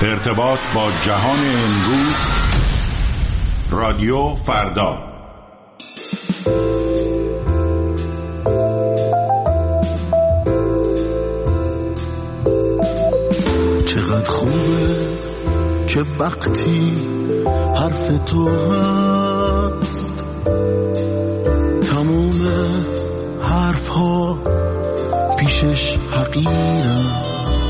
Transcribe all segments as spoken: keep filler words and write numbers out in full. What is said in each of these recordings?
ارتباط با جهان امروز. رادیو فردا. چقدر خوبه که وقتی حرف تو هست تموم حرف ها پیشش حقیرم،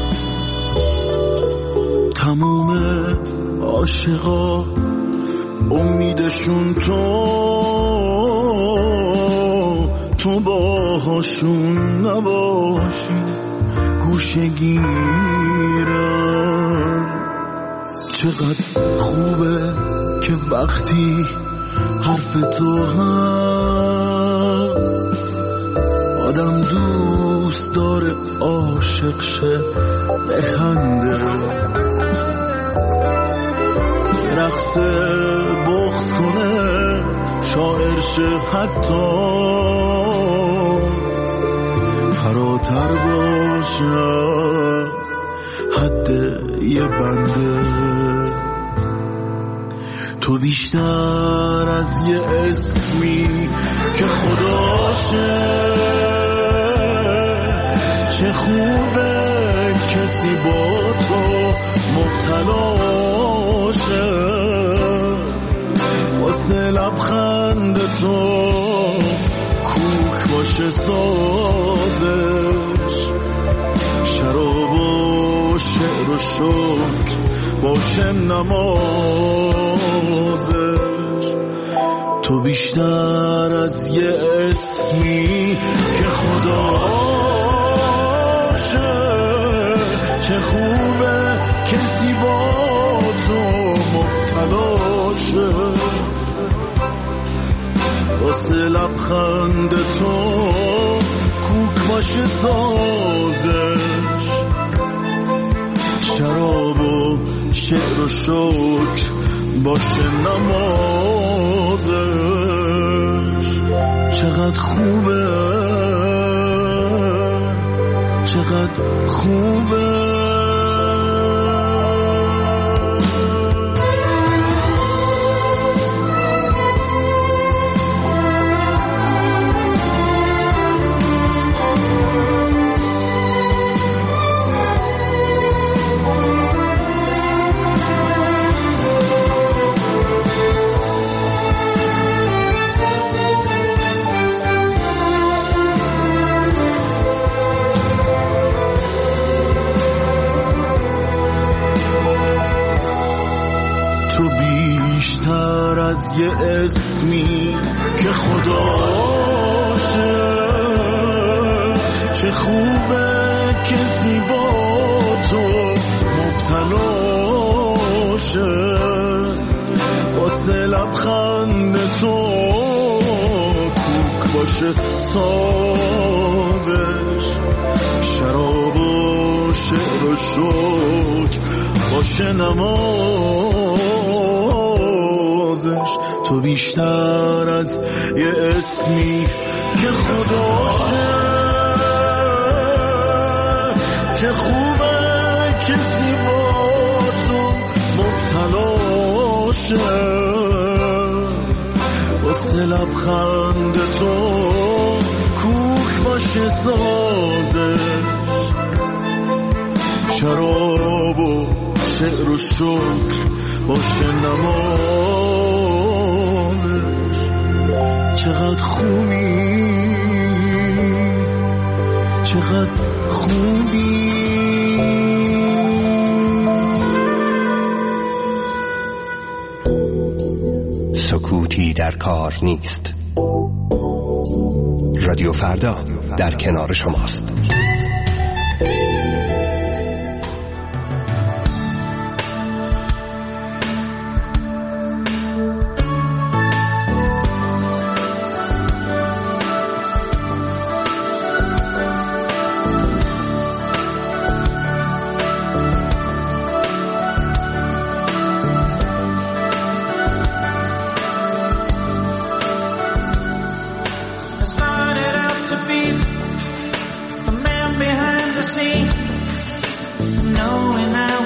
تموم عاشقا امیدشون تو تو باهاشون نباشی گوشه گیرم. چقدر خوبه که وقتی حرف تو هست آدم دوست داره عاشق شه بخنده، رقص بغض کنه شاعر شه، حتی فراتر باشه حد یه بنده. تو بیشتر از یه اسمی که خداشه، چه خوبه کسی با تو مبتلاشه، واسه لبخند تو کوک باشه سازش، شراب و شعر و شکر باشه نمازش. تو بیشتر از یه اسمی که خداشه، چه خوبه کسی با تو مبتلاشه، واسه لبخند تو کوک باشه سازش، شراب و شعر و شکر باشه نمازش. چقدر خوبه، چقدر خوبه. بیشتر از یه اسمی که خداشه، چه خوبه کسی با تو مبتلاشه، واسه لبخند تو کوک باشه سازش، شراب و شعر و شکر باشه نمازش. تو بیشتر از یه اسمی که خداشه، چه خوبه کسی با تو مبتلاشه، واسه لبخند تو کوک باشه سازش، شراب و شعر و شکر باشه نمازش. چقدر خوبی، چقدر خوبی. سکوتی در کار نیست. رادیو فردا در کنار شماست.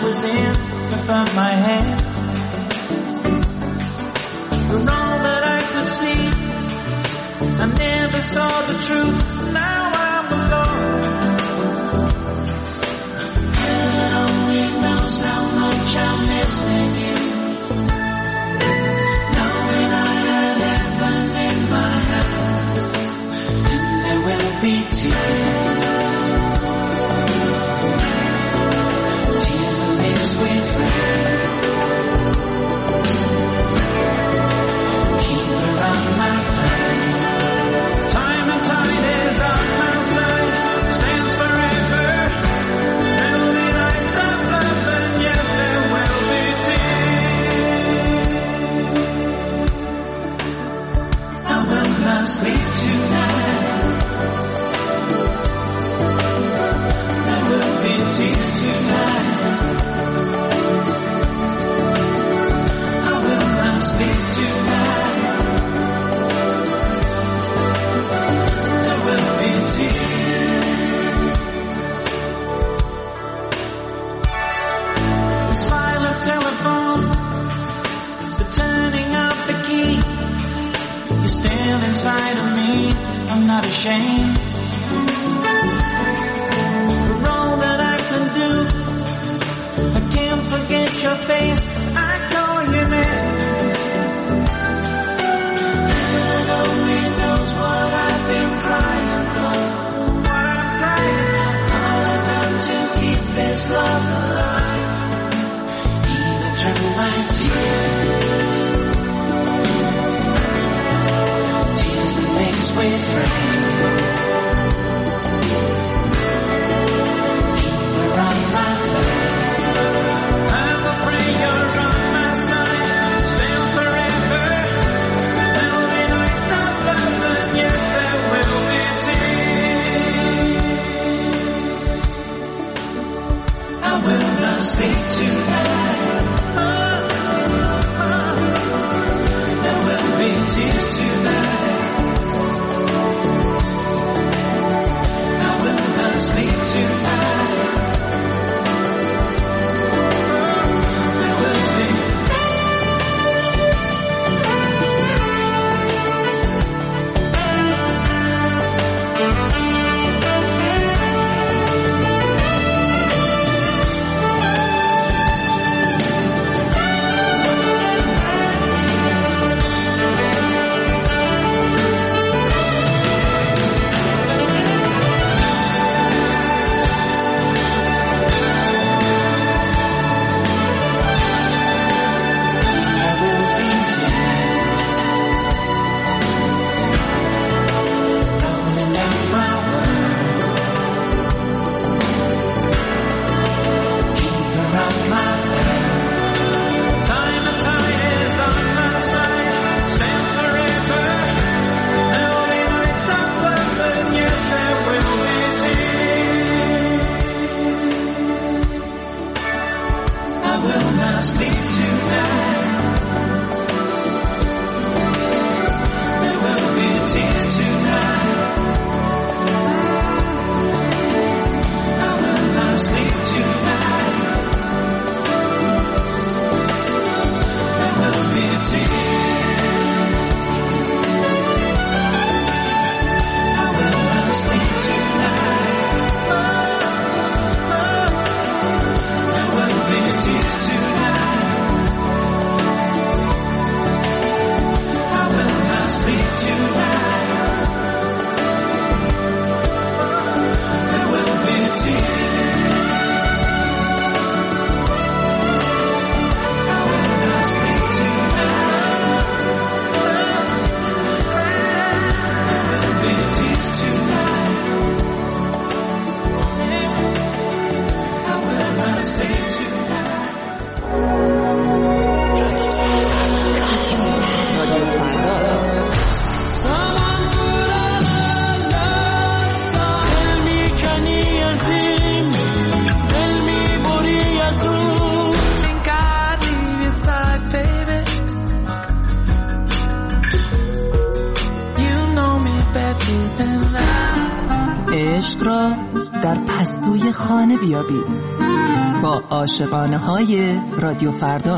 was in, you found my hand. You're all that I could see. I never saw the truth. Now I'm alone. Heaven only knows how much I'm missing you. Knowing I had heaven in my house, and there will be tears. Tears mixed with rain. Keep around my flame. Time and tide is on my side, stands forever. There'll be nights of love, and yes, there will be tears. I will not sleep tonight. There will be tears tonight. I will not sleep tonight. There will be tears. The silent telephone, the turning of the key. You're still inside of me. I'm not ashamed. For all that I can do, I can't forget your face. I call your name. Heaven only knows what I've been crying for. What I'm crying for. All I've done to keep this love alive. Even through my tears. Tears mixed with rain. Keep around my flame. I will pray you're on my side, stands forever. There'll be nights of love, and yes, there will be tears. I will not sleep tonight. Oh, oh. There will be tears tonight. I will not sleep tonight. There will be. عشق را در پستوی خانه بیابید. با عاشقانه های رادیو فردا.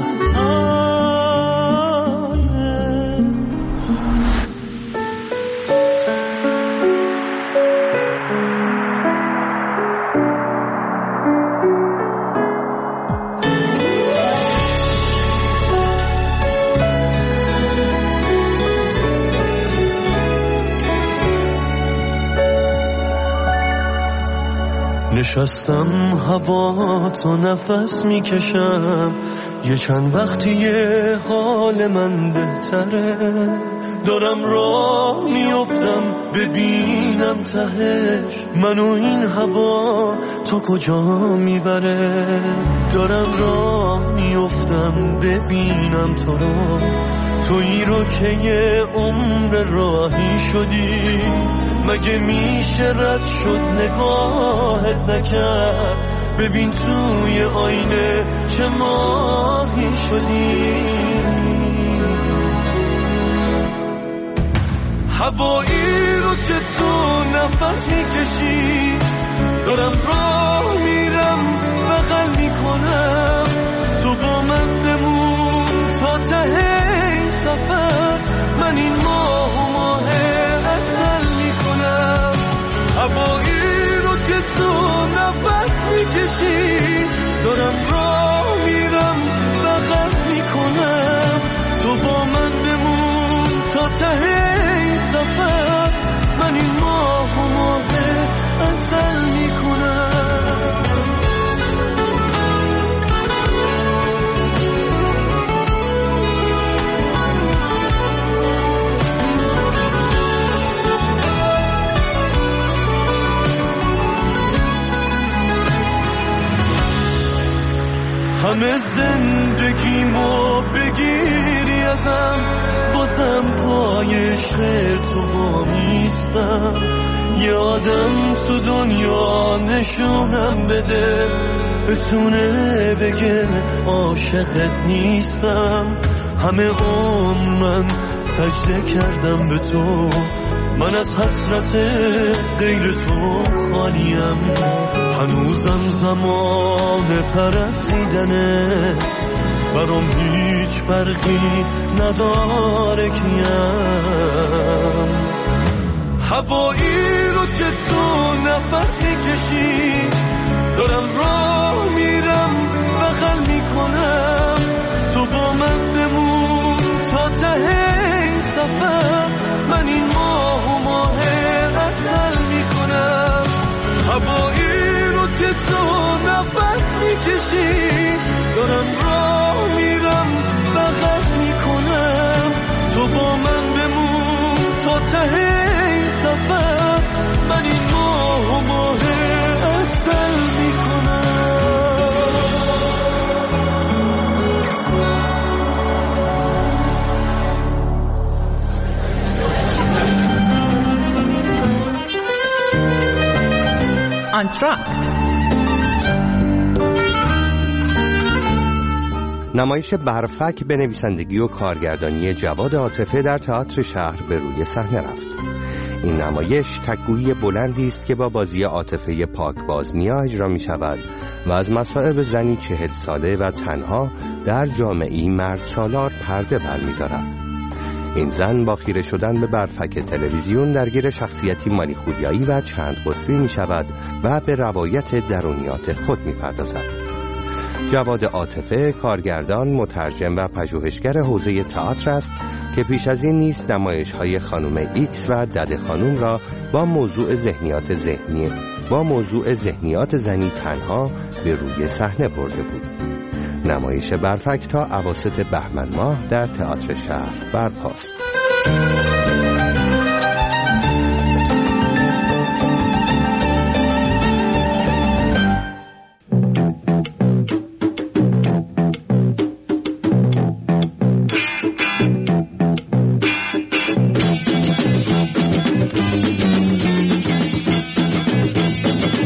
نشستم هوا تو نفس میکشم، یه چند وقتی حال من بهتره، دارم راه میافتم ببینم تهش منو این هوا تا کجا میبره، دارم راه میافتم ببینم تو رو، تویی رو که یه عمر راهی شدی، مگه میشه رد شد نگاهت نکرد، ببین توی آینه چه ماهی شدی، هوایی رو که تو نفس میکشی، دارم راه میرم بغل میکنم، تو با من بمون تا ته این سفر، من این ماه و ماه اصل میکنم، هوایی رو که تو نفس میکشی، دارم راه میرم بغل میکنم، تو با من بمون تا ته این سفر، من این ماه و ماه اصل میکنم. همه زندگیمو بگیری ازم، بازم پای عشق تو وامیستم، یه آدم تو دنیا نشونم بده، بتونه بگه عاشقت نیستم، همه عمر من سجده کردم به تو، من از حسرت غیر تو خالیم، هنوزم زمان پرستیدنه، برام هیچ فرقی نداره کیم، هوایی رو که تو نفس میکشی، دارم راه میرم بغل میکنم، تو با من بمون تا ته این سفر، من این ماه و ماه اصل میکنم، هوایی رو که تو نفس میکشی، دارم راه میرم بغل میکنم، تو با من بمون تا ته این سفر، من این ماه و ماه اصل میکنم. آنتراکت نمایش برفک به نویسندگی و کارگردانی جواد عاطفه در تئاتر شهر به روی صحنه رفت. این نمایش تک‌گویی بلندی است که با بازی عاطفه پاکبازنیا اجرا می شود و از مصائب زنی چهل ساله و تنها در جامعه‌ای مرد سالار پرده برمی‌دارد. این زن با خیره شدن به برفک تلویزیون درگیر شخصیتی مالیخولیایی و چند قطبی می شود و به روایت درونیات خود می پردازد. جواد عاطفه کارگردان، مترجم و پژوهشگر حوزه تئاتر است که پیش از این نیز نمایش‌های خانم ایکس و دده خانم را با موضوع ذهنیات ذهنی با موضوع ذهنیات زنی تنها به روی صحنه برده بود. نمایش برفک تا اواسط بهمن ماه در تئاتر شهر برپاست.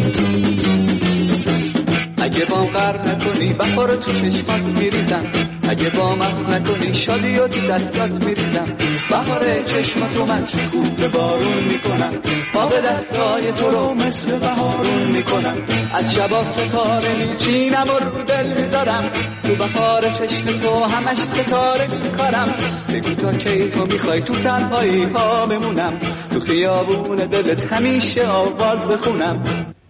اگه با قرد نکنی بخور تو چشمات میریزم، اگه با من نکنی شادی و تو دستات میریزم، بهار چشماتو من شکوفه بارون میکنم، باغ دستای تو رو مثل بهارون میکنم، از شبا ستاره میچینم و رو دل میذارم، تو بهار چشم تو همش ستاره میکارم، بگو تا کی تو میخوای تو تنهایی ها بمونم، تو خیابون دلت همیشه آواز بخونم.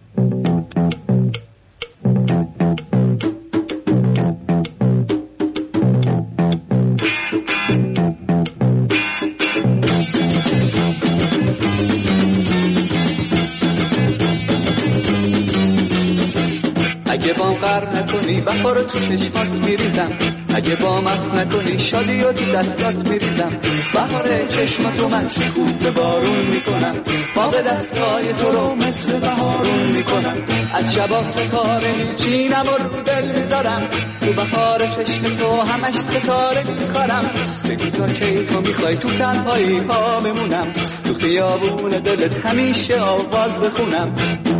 اگه با قر نکنی بهار تو چشمات میریزم، اگه با مخ نکنی شادی و تو دستات میریزم، بهار چشماتو من شکوفه بارون میکنم، باغ دستای تو رو مثل بهارون میکنم، از شبا ستاره میچینم و رو دل میذارم، تو بهار چشم تو همش ستاره میکارم، بگو تا کی تو میخوای تو تنهایی ها بمونم، تو خیابون دلت همیشه آواز بخونم.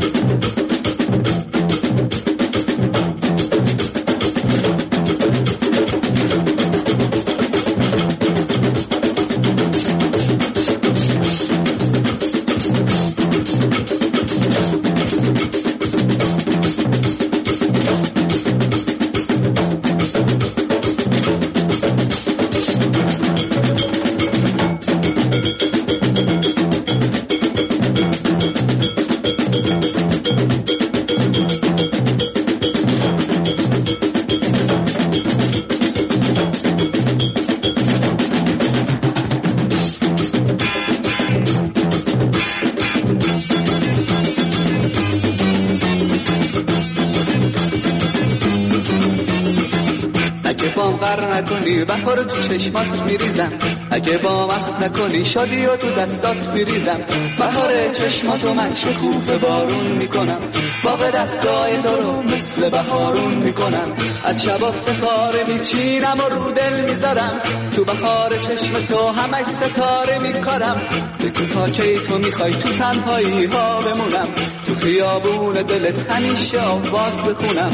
بهار تو چشمات میریزم، اگه با من نکنی شادی و تو دستات میریزم، بهار چشماتو من شکوفه بارون میکنم، باغ دستای تو رو مثل بهارون میکنم، از شبا ستاره میچینم و رو دل میذارم، تو بهار چشم تو همش ستاره میکارم، بگو تا کی تو میخوای تو تنهایی ها بمونم، تو خیابون دلت همیشه آواز بخونم.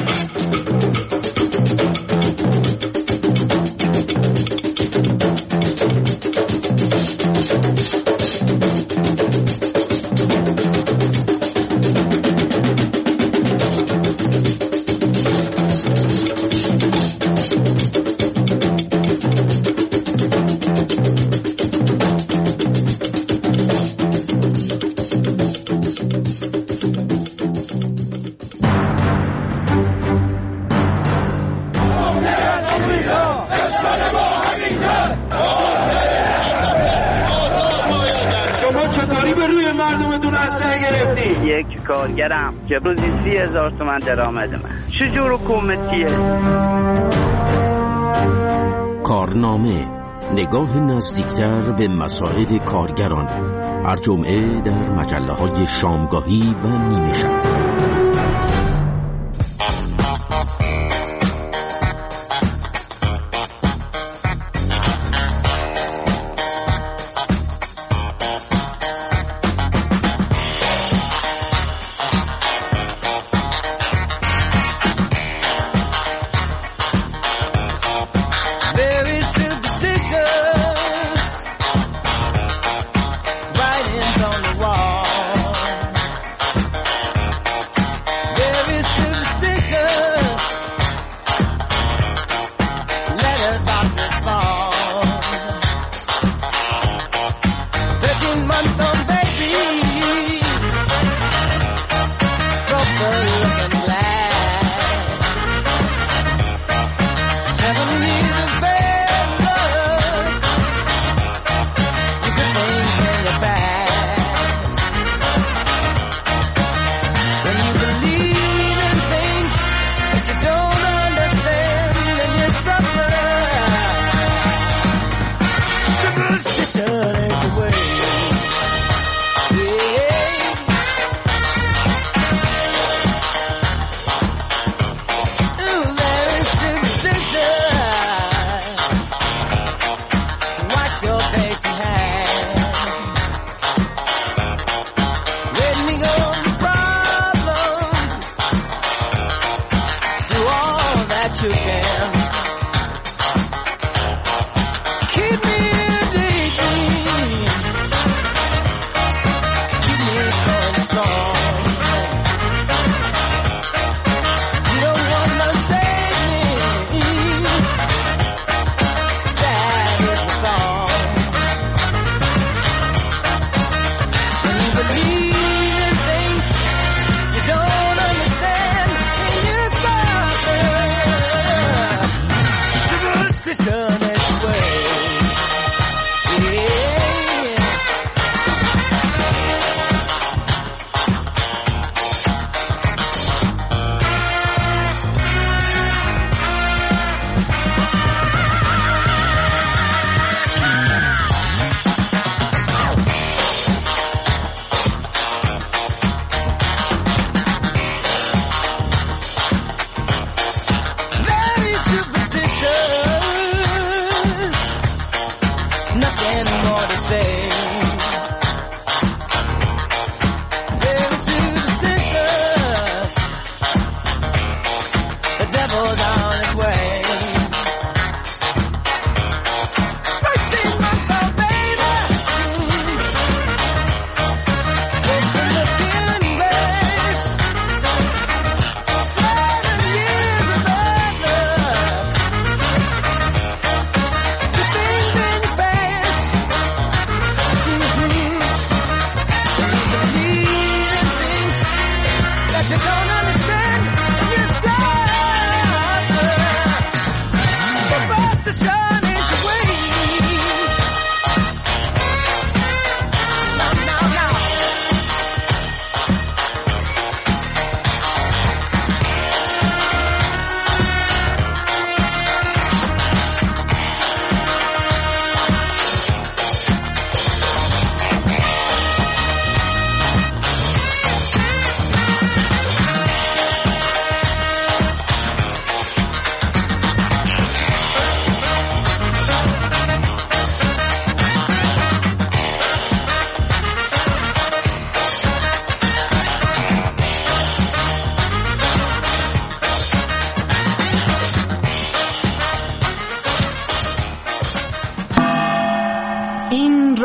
کارگرم که روزی سی هزار تومن درآمد من، چجور حکومتیه؟ کارنامه، نگاه نزدیکتر به مسائل کارگران، هر جمعه در مجله های شامگاهی و نیمه شب.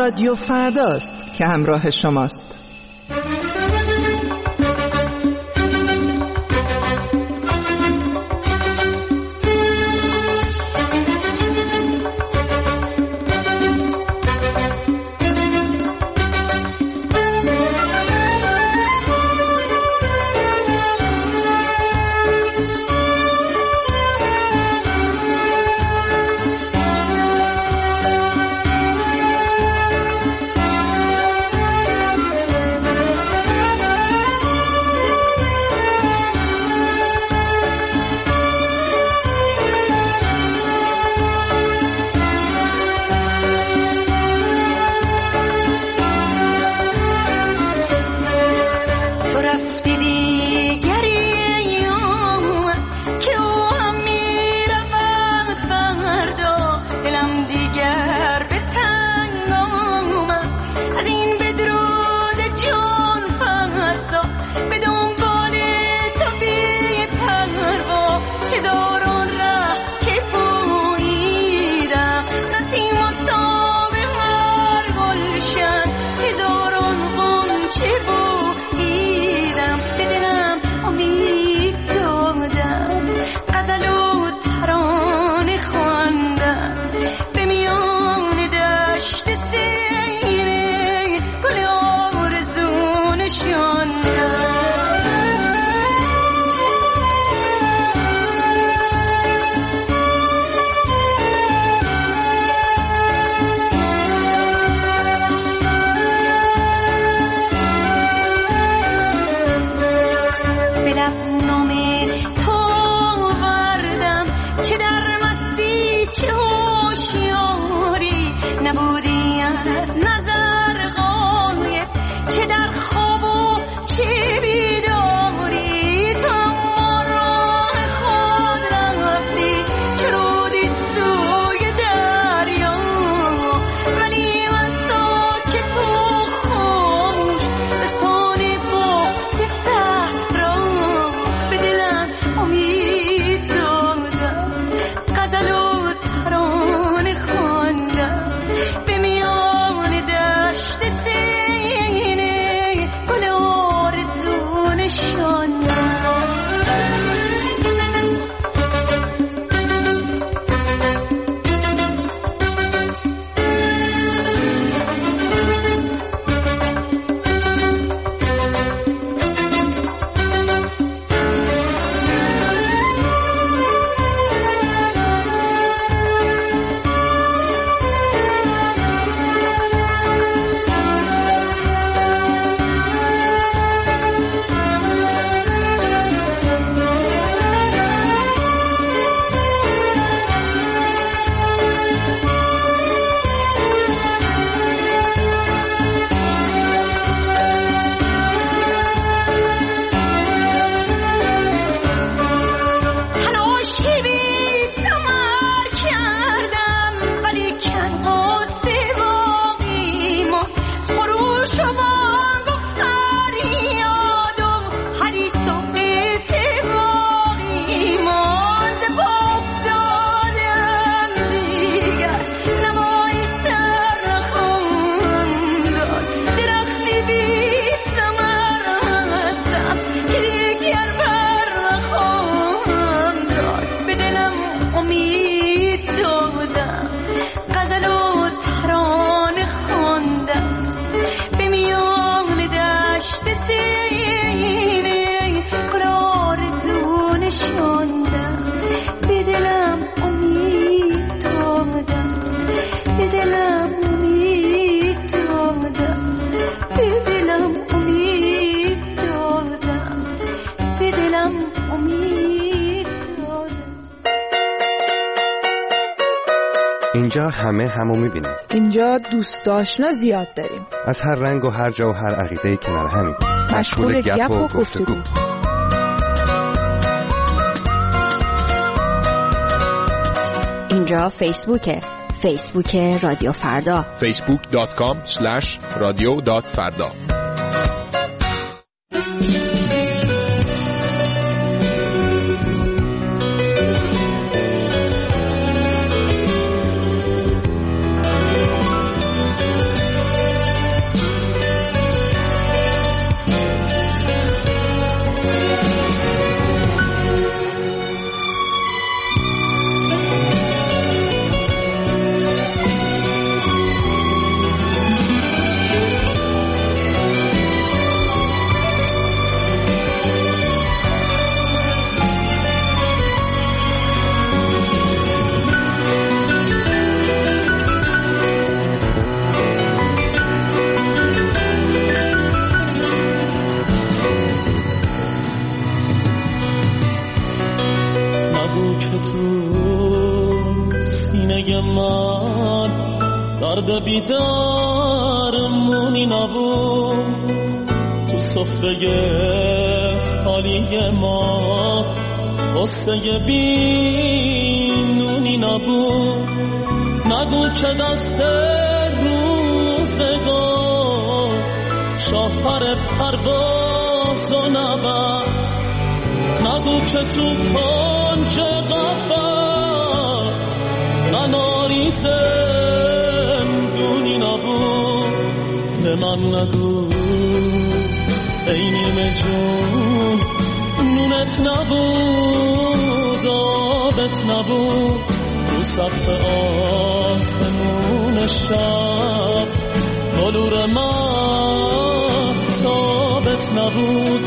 رادیو فرداست که همراه شماست. اینجا همه همو میبینیم. اینجا دوست آشنا زیاد داریم. از هر رنگ و هر جا و هر عقیده کنار همیم. مشغول گپ و گفتگو. اینجا فیسبوکه. فیسبوک رادیو فردا. فیسبوک دات کام اسلش رادیو دات فردا. سینه من درد بیدارمونی نبود، تو سفره خالی ما قصه بینونی نبود. نگو که دست روزگار شاهپر پرواز و نبست، نگو که تو کنج قفس قناری زندونی نبود. به من نگو ای نیمه جون نونت نبود، آبت نبود، رو سقف آسمون شب بلور مهتابت نبود.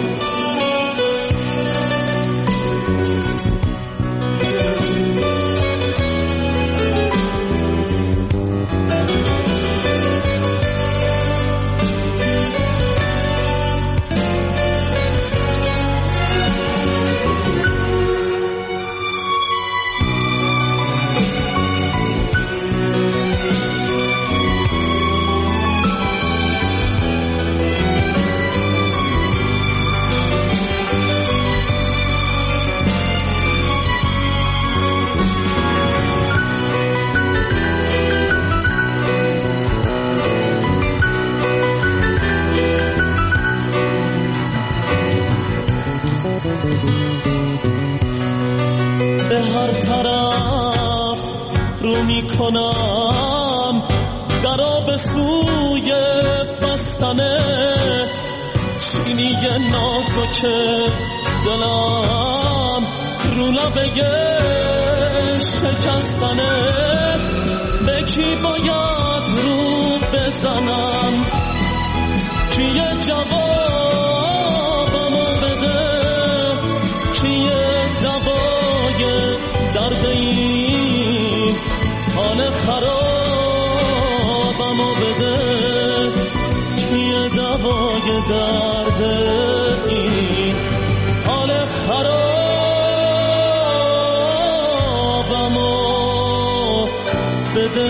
به هر طرف رو میکنم درا به سوی بستنه، چینی نازک دلم رو لبه شکستنه. به کی باید رو بزنم کیه جوابمو بده، کیه دوای درد این حال خرابمو بده، کیه دوای درد این حال خرابمو بده.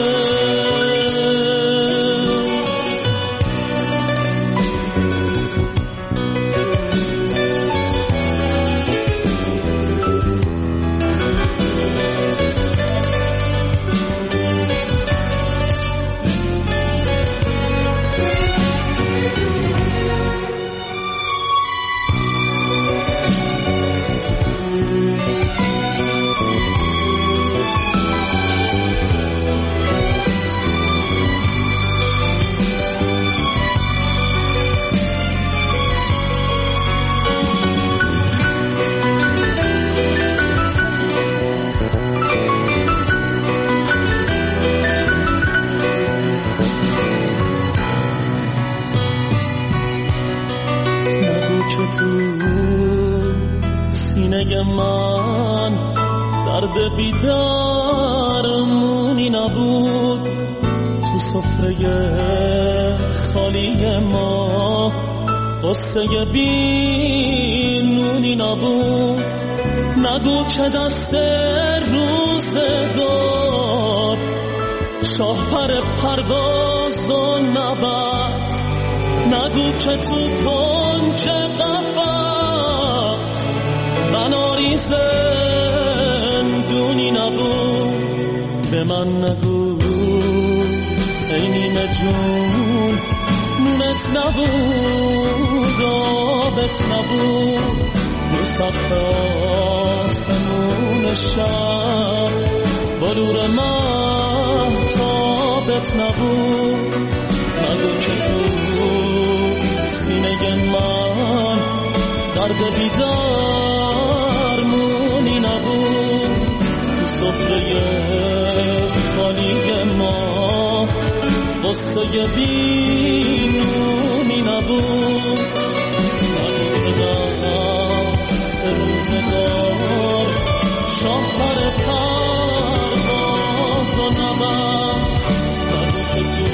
من درد بیدارمونی نبود، تو سفره خالی ما قصه بینونی نبود. نگو که دست روزگار شاهپر پرواز و نبست، نگو که تو کنج قفس قناری زندونی نبود. به من نگو ای نیمه جون نونت نبود، آبت نبود، رو سقف آسمون شب بلور مهتابت نبود. نگو که تو سینه من درد بیدارمونی نبود، تو سفره خالی ما قصه بینونی نبود. نگو که دست روزگار شاهپر پرواز و نبست، نگو که تو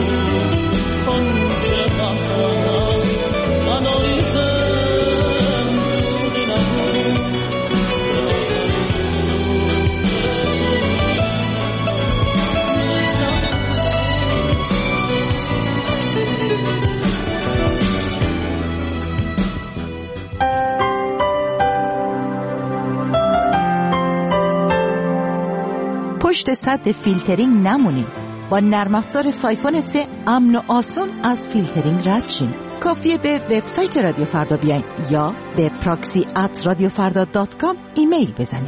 کنج قفس قناری زندونی نبود. پشت سد فیلترینگ نمونین. با نرم افزار سایفون سه امن و آسون از فیلترینگ رد شین. کافیه به وبسایت رادیو فردا بیاین یا به پراکسی ات رادیو فردا دات کام ایمیل بزنید.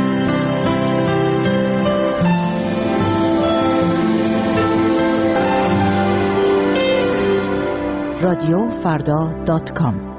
رادیو فردا دات کام.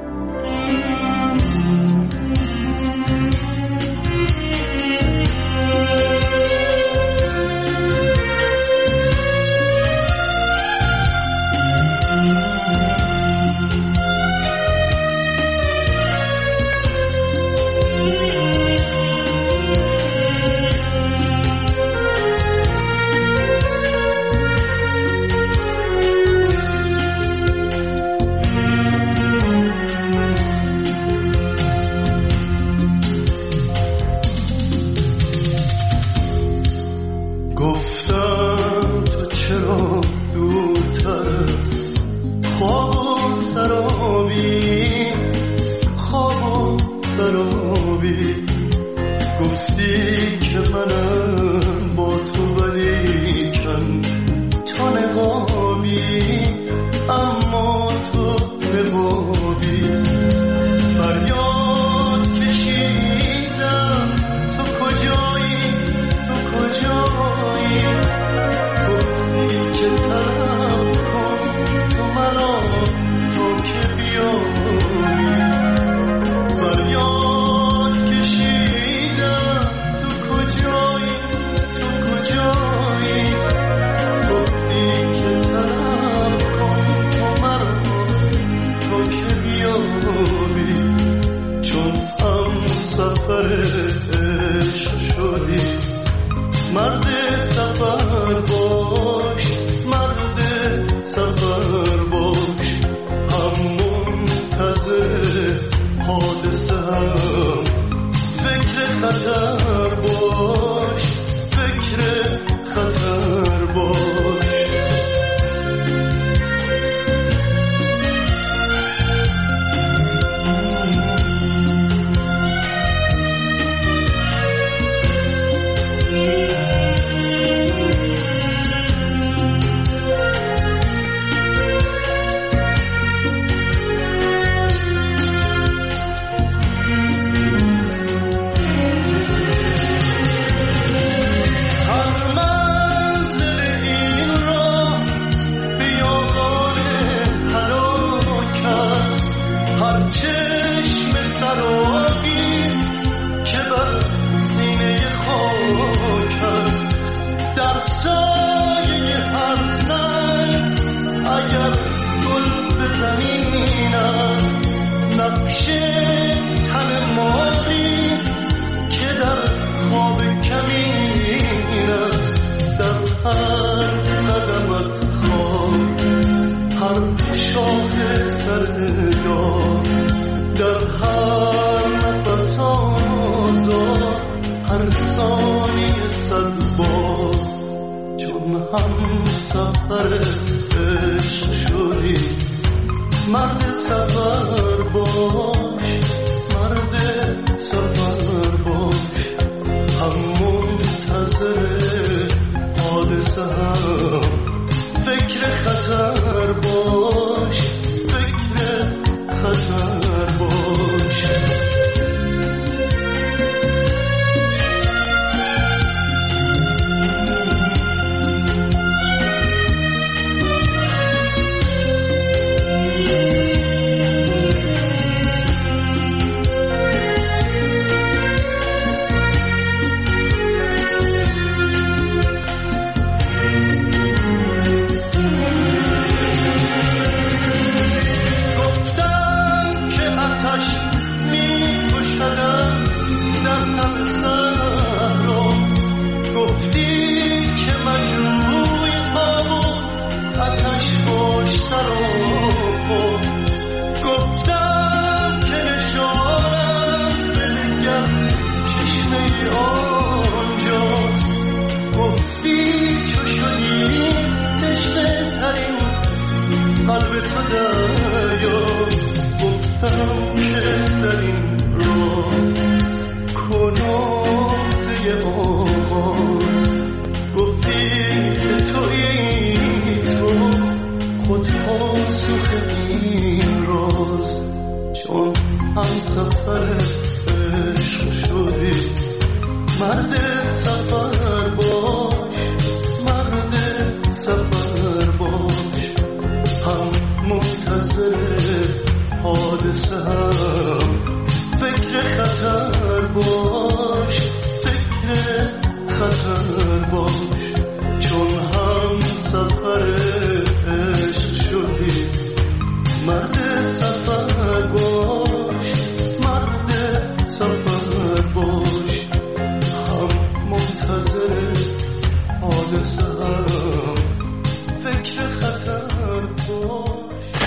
منتظر حادثه هم فکر خطر باش.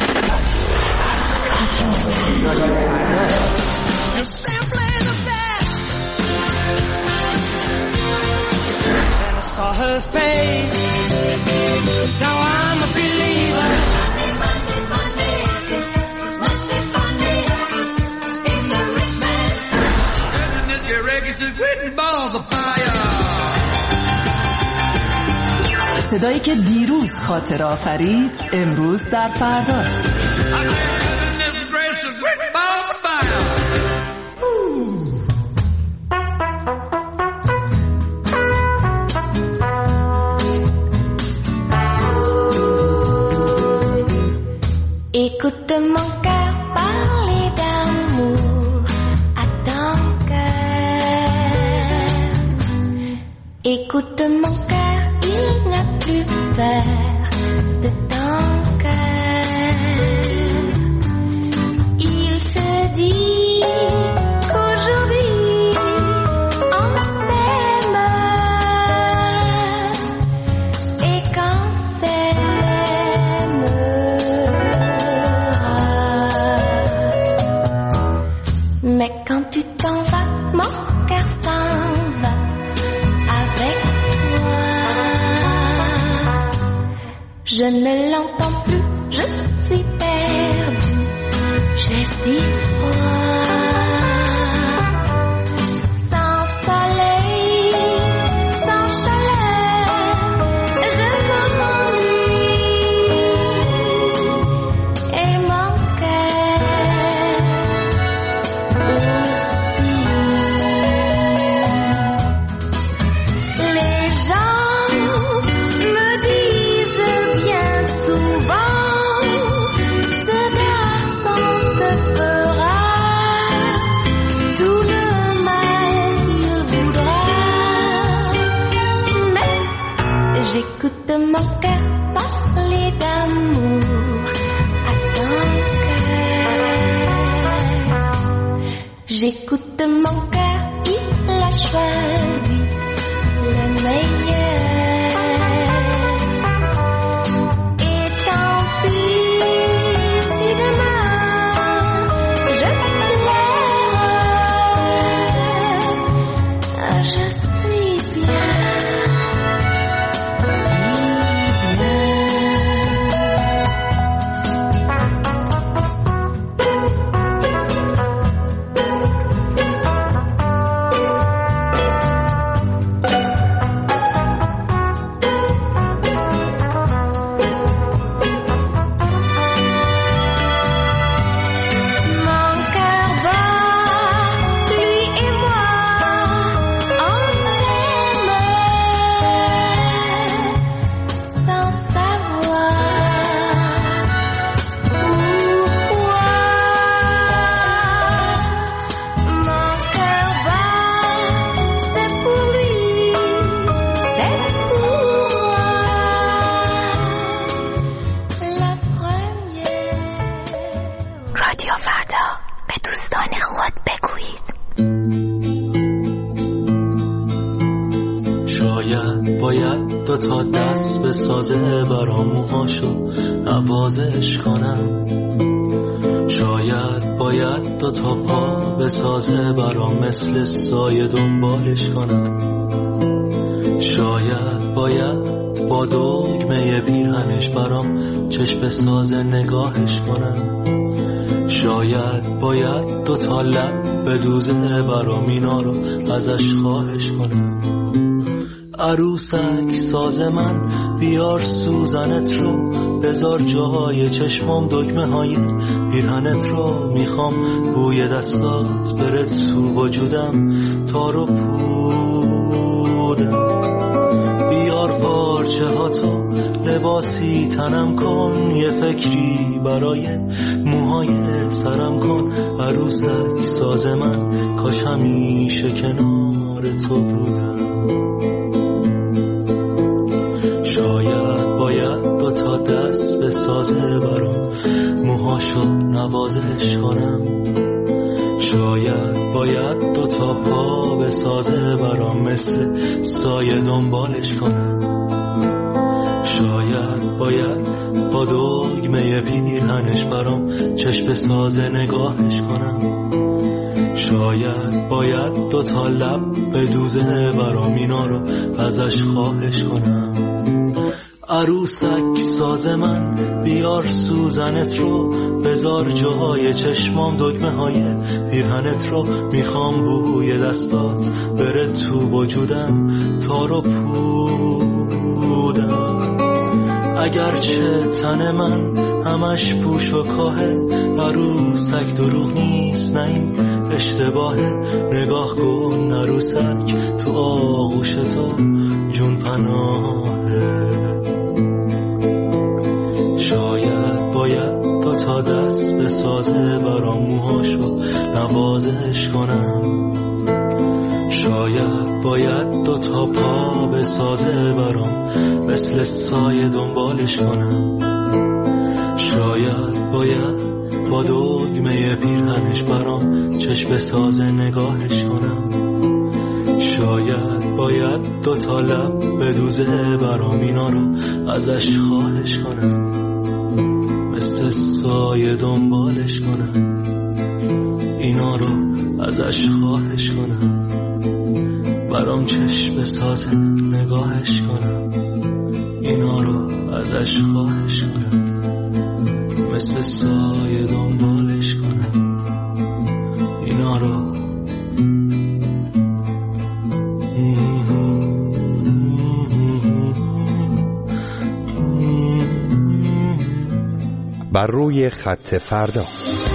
You're simply the best. Then I saw her face. Now I'm a believer. Money, money, money. It must be funny in the rich man's house. Turning it your reggae to written balls of fire. صدایی که دیروز خاطر آفرید امروز در فرداست. Écoute mon cœur parler d'amour à ton cœur. Écoute mon cœur, il n'a plus peur de ton cœur. Il se dit qu'aujourd'hui on s'aime et qu'on s'aime. Mais quand tu t'en vas, mon cœur s'en va avec toi. Je ne l'entends plus, je suis perdue, j'ai si froid. Sans soleil, sans chaleur, je m'ennuie. Et mon cœur aussi. Les gens me disent bien souvent, ce garçon te fera tout le mal qu'il voudra. Mais j'écoute mon cœur parler d'amour à ton cœur. J'écoute mon cœur, il a choisi le meilleur. Et tant pis si demain je pleure, je suis bien, si bien. Mon cœur bat, lui et moi, on aime sans savoir pourquoi. Mon cœur bat, c'est pour lui, c'est pour moi. La première. رادیو فردا به دوستان خود بگویید. شاید باید دو تا دست به سازه برام موهاشو نوازش کنم. شاید باید دو تا پا به سازه برام مثل سایه دنبالش کنم. شاید باید با دگمه پیرهنش برام چشم سازه نگاهش کنم. شاید باید دو تا لب به دوزه برام اینا رو ازش خواهش کنم. عروسک ساز من بیار سوزنت رو، بذار جاهای چشمم دگمه های پیرهنت رو. میخوام بوی دستات بره تو وجودم تا رو پودم. بیار پارچه ها تو لباسی تنم کن، یه فکری برای موهای سرم کن. عروسک ساز من کاش همیشه کنار تو بودم. شاید باید دو تا دست به سازه برام موهاشو نوازش کنم. شاید باید دو تا پا به سازه برام مثل سایه دنبالش کنم. شاید باید با دگمه پیرهنش برام چشم سازه نگاهش کنم. شاید باید دو تا لب به دوزه برام اینا رو ازش خواهش کنم. عروسک ساز من بیار سوزنت رو، بذار جاهای چشمام دگمه های پیرهنت رو. میخوام بوی دستات بره تو وجودم تا رو پودم. اگرچه تن من همش پوش و کاهه، عروسک دروغ نیست نه این اشتباهه. نگاه کن عروسک تو آغوش تو جون پناهه. شاید باید دو تا دست به سازه برام موهاشو نوازش کنم. شاید باید دو تا پا به سازه برام مثل سایه دنبالش کنم. شاید باید با دگمه پیرهنش برام چشم سازه نگاهش کنم. شاید باید دو تا لب به دوزه برام اینا رو ازش خواهش کنم. مثل سایه دنبالش کنم، اینا رو ازش خواهش کنم. برام چشم سازه نگاهش کنم، اینا رو ازش خواهش کنم. مثل سایه دنبالش کنم، اینا رو. بر روی خط فردا.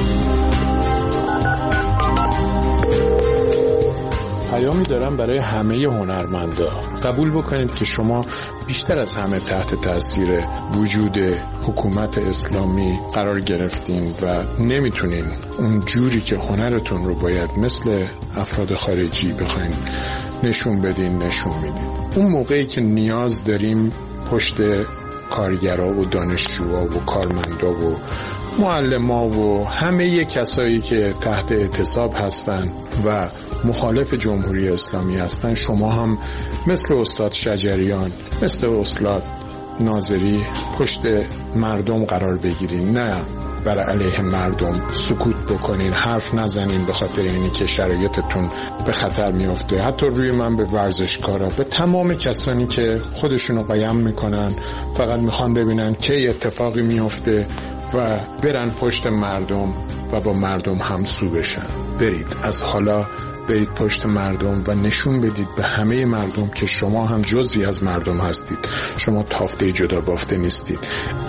پیامی دارم برای همه هنرمندا. قبول بکنید که شما بیشتر از همه تحت تاثیر وجود حکومت اسلامی قرار گرفتین و نمیتونین اون جوری که هنرتون رو باید مثل افراد خارجی بخواین نشون بدین نشون میدین. اون موقعی که نیاز داریم پشت کارگرها و دانشجوها و کارمندا و معلما و همه کسایی که تحت اعتصاب هستن و مخالف جمهوری اسلامی هستن، شما هم مثل استاد شجریان، مثل استاد ناظری پشت مردم قرار بگیرین، نه بر علیه مردم سکوت بکنین، حرف نزنین به خاطر اینی که شرایطتون به خطر میفته. حتی روی من به ورزشکارا، به تمام کسانی که خودشونو قایم میکنن، فقط میخوان ببینن که اتفاقی میفته و برن پشت مردم و با مردم همسو بشن. برید از حالا برید پشت مردم و نشون بدید به همه مردم که شما هم جزئی از مردم هستید. شما تافته جدا بافته نیستید.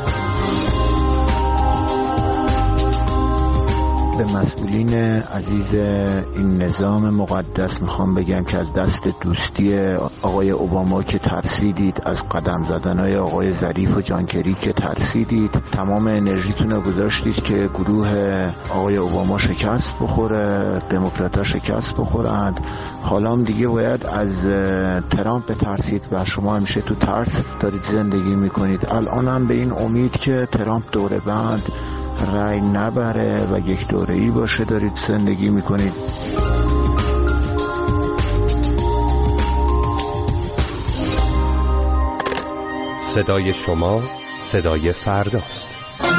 به مسئولین عزیز این نظام مقدس میخوام بگم که از دست دوستی آقای اوباما که ترسیدید، از قدم زدنهای آقای ظریف و جانکری که ترسیدید، تمام انرژیتون رو گذاشتید که گروه آقای اوباما شکست بخوره، دموکرات‌ها شکست بخورند. حالا هم دیگه باید از ترامپ بترسید و شما همیشه تو ترس دارید زندگی میکنید. الان هم به این امید که ترامپ دوره بعد رای نبره و یک دوره‌ای باشه دارید زندگی میکنید. صدای شما صدای فرداست.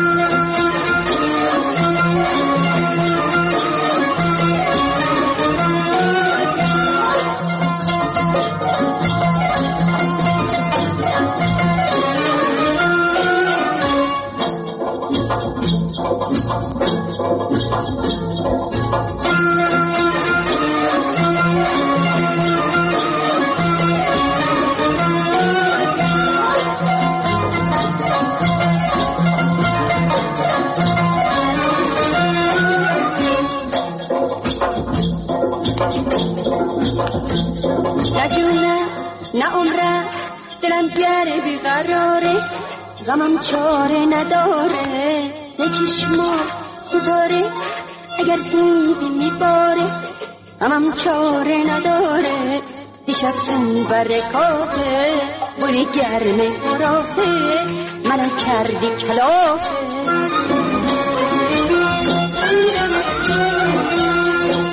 غمم چاره نداره ز چشما ستاره اگر دیدی میباره. غمم چاره نداره دیشب اون برکاته بوی گرم رافه منو کردی کلافه.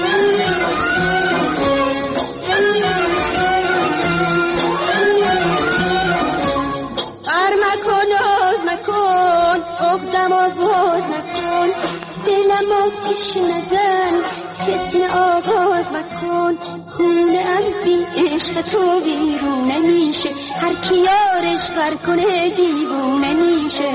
آتیش نزن، فتنه آغاز مکن، خونه ام بی عشق تو بیرون نمیشه، هر کی یارش غر کنه دیوونه میشه.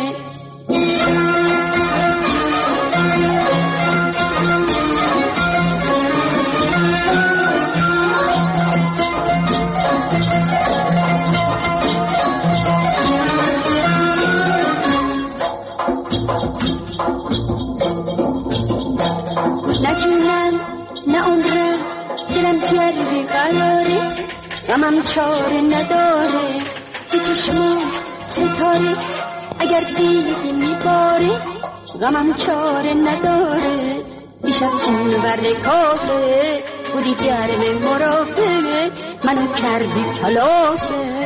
نجونم نه عمرم دلم گرمی قراره، غمم چاره نداره، سی چشمم ستاره، اگر دیدی میباره، غمم چاره نداره. دیشب خون برد کافه بودی گرم مرافه، منو کردی کلافه.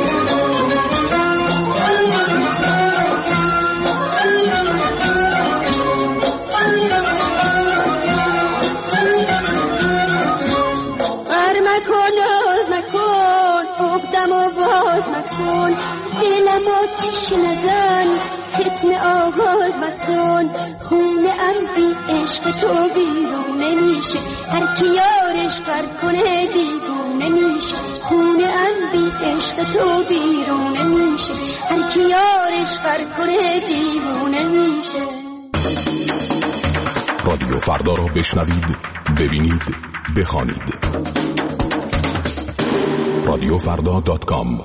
دلم آتیش نزن، فتنه آغاز مکن، خونه ام بی عشق تو بیرون نمیشه، هر کی یارش غر کنه دیوونه میشه. خونه ام بی عشق تو بیرون نمیشه، هر کی یارش غر کنه دیوونه میشه. رادیو فردا را بشنوید، ببینید، بخوانید. رادیو فردا دات کام.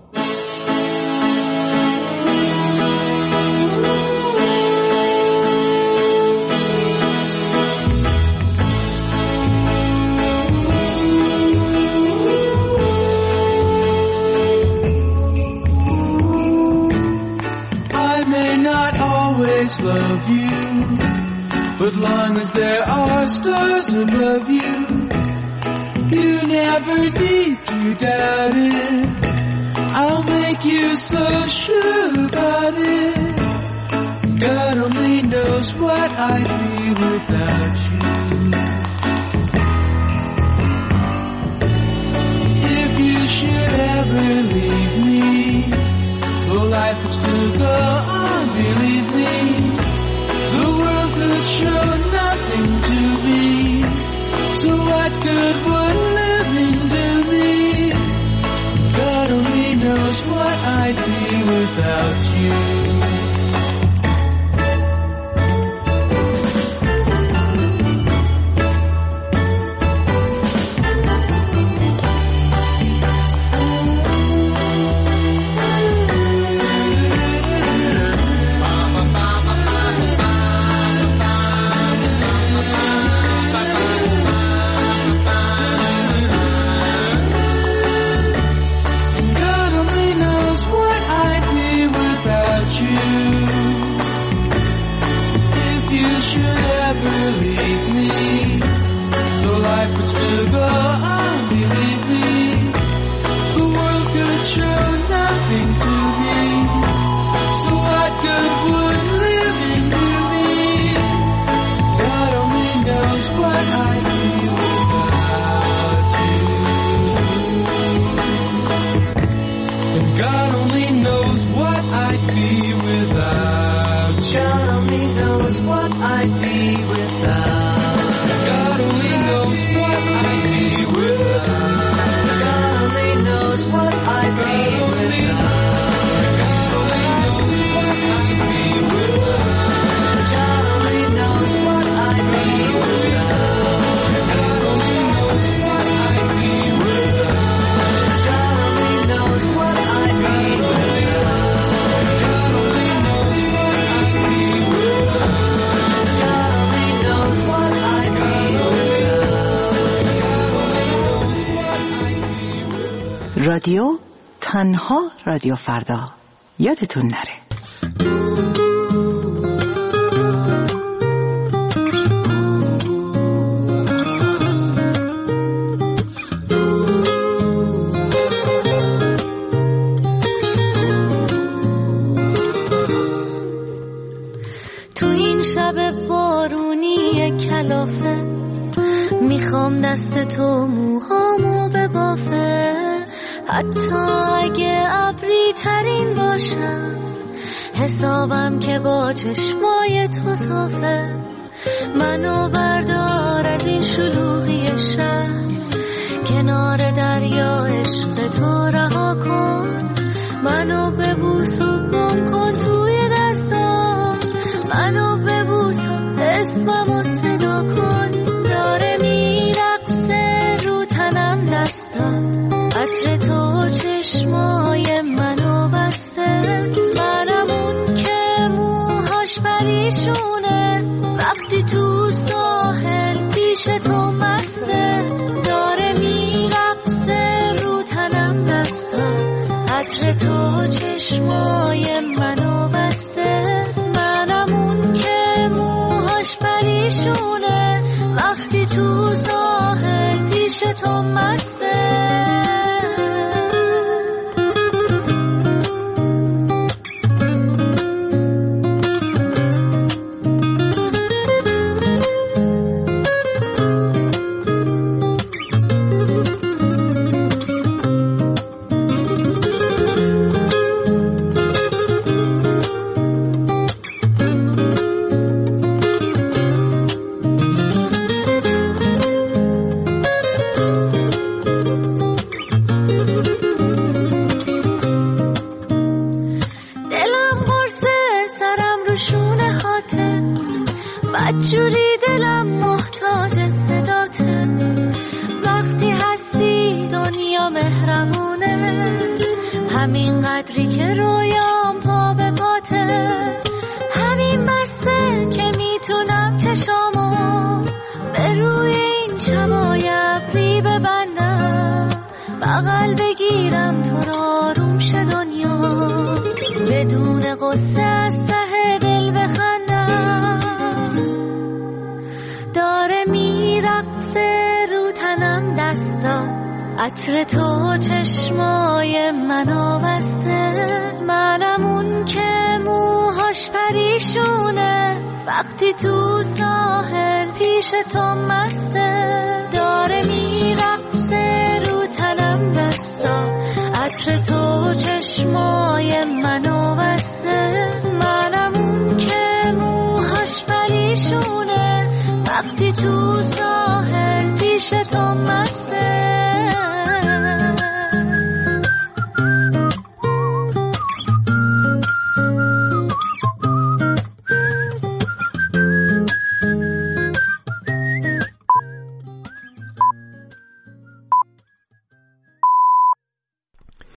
Love you, but long as there are stars above you, you never need to doubt it. I'll make you so sure about it. God only knows what I'd be without you. If you should ever leave me, well, life would still go on, believe me. The world could show nothing to me, so what good would living do me? God only knows what I'd be without you. رادیو تنها رادیو فردا، یادتون نره. تو این شب بارونی کلافه، میخوام دست تو موهامو ببافه، حتی اگه ابری ترین باشم، حسابم که با چشمای تو صافه. منو بردار از این شلوغی شهر، کنار دریا عشق تو رها کن، منو ببوس و گم کن توی دستام، منو ببوس و اسممو صدا کن. داره میرقصه رو تنم دستات، عطر تو چشمای منو بسته، منم اون که موهاش پریشونه، وقتی تو ساحل پیش تو مسته. داره میرقصه رو تنم دستات، عطر تو چشمای منو بسته، منم اون که موهاش پریشونه، وقتی تو ساحل پیش تو مسته. بدجوری دلم محتاج صداته، وقتی هستی دنیا مهرمونه، همین قدری که رویام پا به پاته، همین بسته که میتونم چشامو به روی این شبای ابری ببندم، بغل بگیرم تو رو آروم شه دنیا، بدون قصه از ته دل بخندم. داره میرقصه رو تنم دستات، عطر تو چشمای منو بسته، منم اون که موهاش پریشونه، وقتی تو ساحل پیش تو مسته. داره میرقصه رو تنم دستات، عطر تو چشمای منو بسته، منم اون که موهاش پریشونه، وقتی تو ساحل پیش تو مسته.